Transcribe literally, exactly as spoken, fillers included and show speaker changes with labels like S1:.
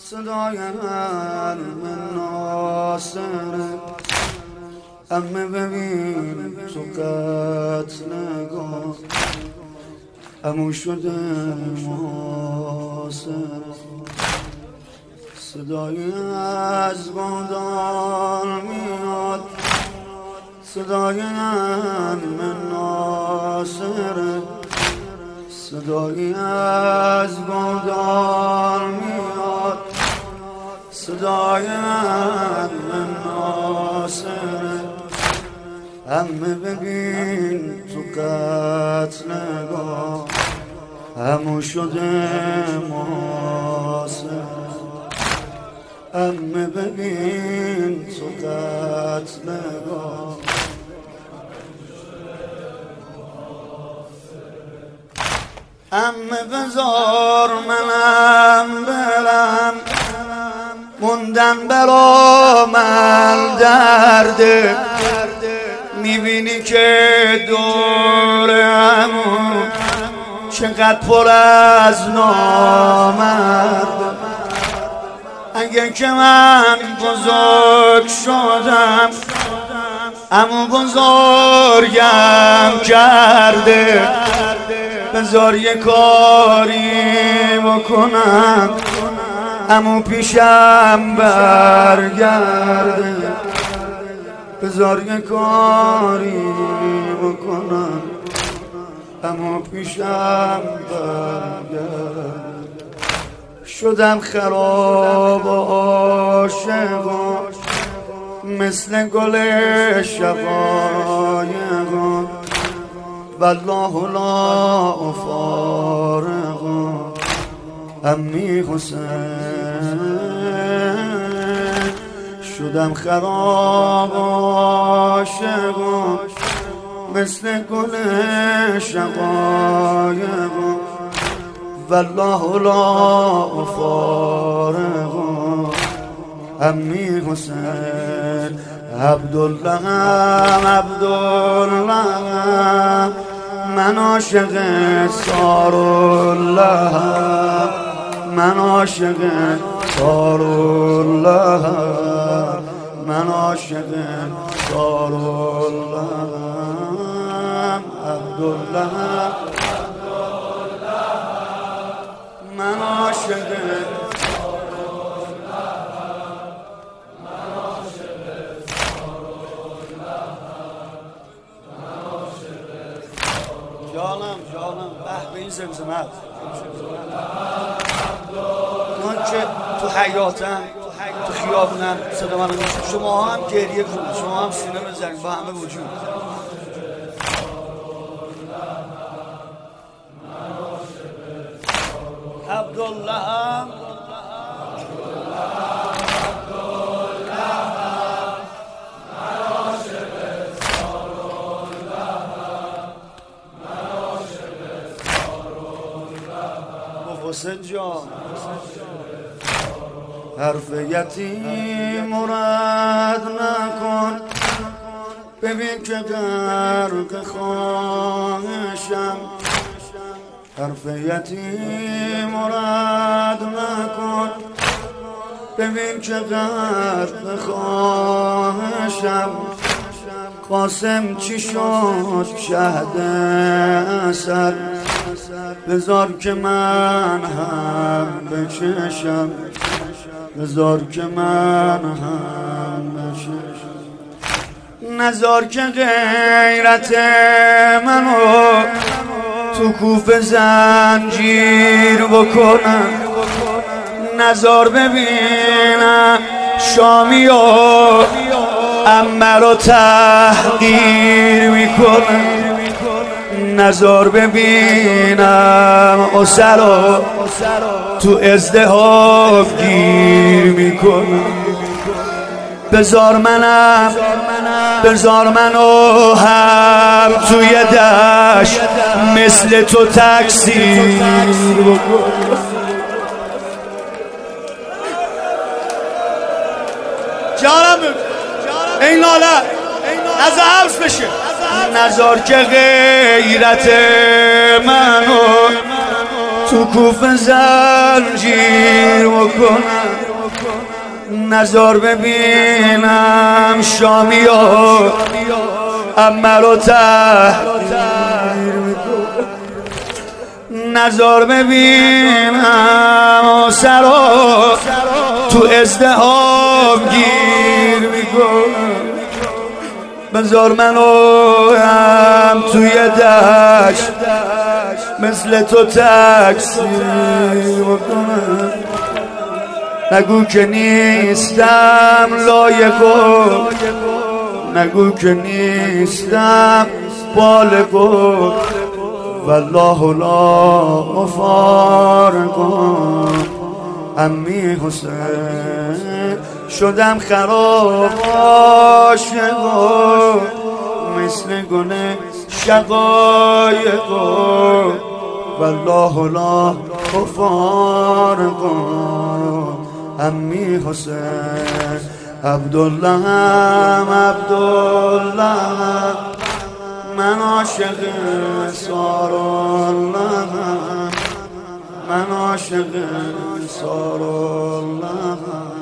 S1: صدای قلب ناصره امه ببین تو قتل نگاه امو شده محاصره صدای از گودال میاد صدای قلب ناصره صدای از گودال میاد صدای قلب ناصره همه ببین تو قتل نگاه همو شده محاصره همه ببین تو قتل نگاه امه بذار منم برم موندن برا من درده میبینی که دورمون چقدر پر از نامرده اگه که من بزرگ شدم امو بزرگم کرده بذار یه کاری بکنم امو پیشم برگرده بذار یه کاری بکنم امو پیشم برگرده شدم خراب و عاشق مثل گل شقایق والله لا افارق امی حسین شدم خراب عاشق مثل گل شقایق والله لا افارق امی حسین عبدالله عبدالله من عاشق سارالله من عاشق سارالله من عاشق سارالله عبدالله من عاشق جانم جانم به به این زمزمت من که تو حیاتم تو خیابونم صدا من رو میشم شما هم گریه کنید شما هم سینه بزنید با همه وجود عبدالله حسین جان حرف یتیم رد نکن ببین که غرق خواهشم حرف یتیم رد نکن ببین که غرق خواهشم قاسم چی شد شهد اثر بذار که من هم بچشم بذار که من هم بچشم نذار که غیرت منو تو کوف زنجیر بکنم نذار ببینم شامی و عمه رو تحقیر میکنم نظر ببینم اسرو تو ازدحام گیر میکنم بذار منم بذار منو هم توی دشت مثل تو تکثیر بکنم جانم این ناله از حبس بشه نذار که غیرت منو تو کوفه زنجیر بکنم، نظر ببینم شامی ها امه رو تحقیر میکنم، نظر ببینم سرا تو ازدهام گیر میکنم، بذار منو هم توی دشت مثل تو تکثیر بکنم، نگو که نیستم لایقو، نگو که نیستم بالغو، والله لا مفارقم امی حسین، شدم خراب عاشقو مثل گونه شقایقو، والله لا مفارقم امی حسین، عبدالله عبدالله من عاشق سارالله، من عاشق سارالله.